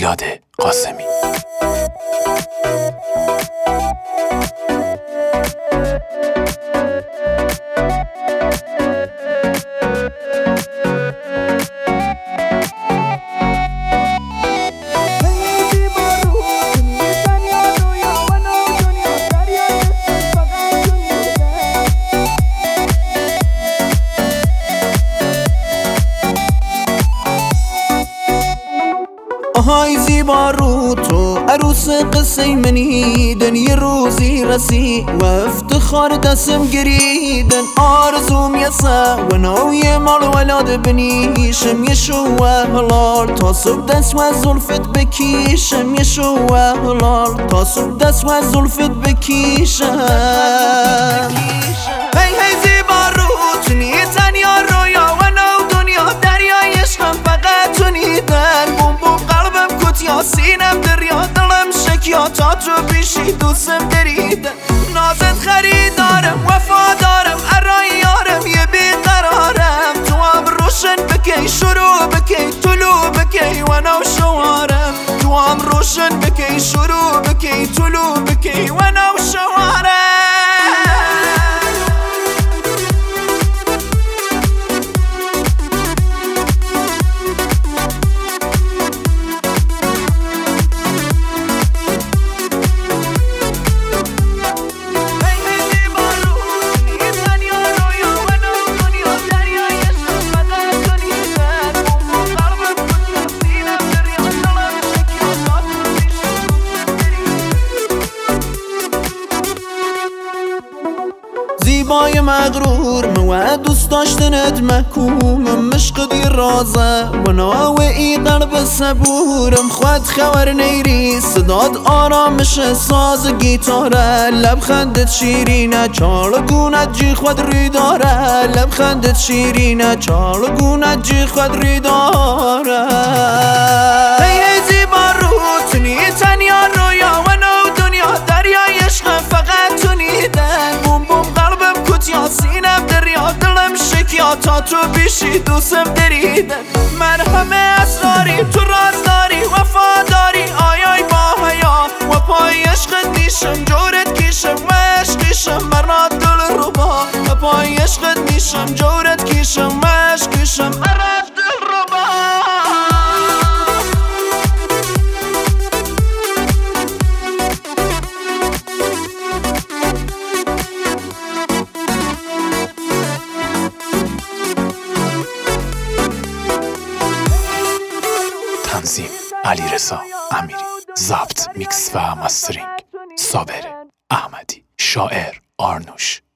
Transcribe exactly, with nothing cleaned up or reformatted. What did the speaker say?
زیاد قاسمی. های زیبا رو تو عروس قصه منیدن، یه روزی رسی و افتخار دستم گریدن. آرزوم یسا و نوی مال ولاد بنیشم، یه شوه هلال تا صبح دست و زلفت بکیشم، یه شوه هلال تا صبح دست و زلفت بکیشم. هی هی زیبا رو تو نی تنیا رویا و نو دنیا دریای عشقم فقط تو نیدن. بوم بوم یا سینم دریا دلم شکیا تا تو بیشی دوستم دریدن. نازت خریدارم وفادارم ارای یارم یه بیقرارم. تو هم روشن بکی شروع بکی طلوع بکی و نو شوارم. تو هم روشن بکی شروع بکی طلوع بکی و نو شوارم. زیبای مغرور و دوست داشتنت محکومم. مشق دی رازه و ناوی قلب صبورم. خود خبر نیری صداد آرامش ساز گیتاره. لبخندت شیرینه چالگونت جی خود ری داره. لبخندت شیرینه چالگونت جی خود ری داره. هی هی زیبا رو تنی تنیا رویا و نو دنیا دریای عشق فقط تو نیدن. بوم بوم یا سینم دریا دلم شکیا تا تو بیشی دوستم دریدن. من همه اسراری تو رازداری وفاداری آیای با حیا و پای عشقت میشم جورت کیشم و عشقیشم برنا دل رو با و پای عشقت میشم جورت کیشم و عشقیشم برنا دل رو با. تنظیم علیرضا امیری، ضبط میکس و مسترینگ صابر احمدی، شاعر آرنوش.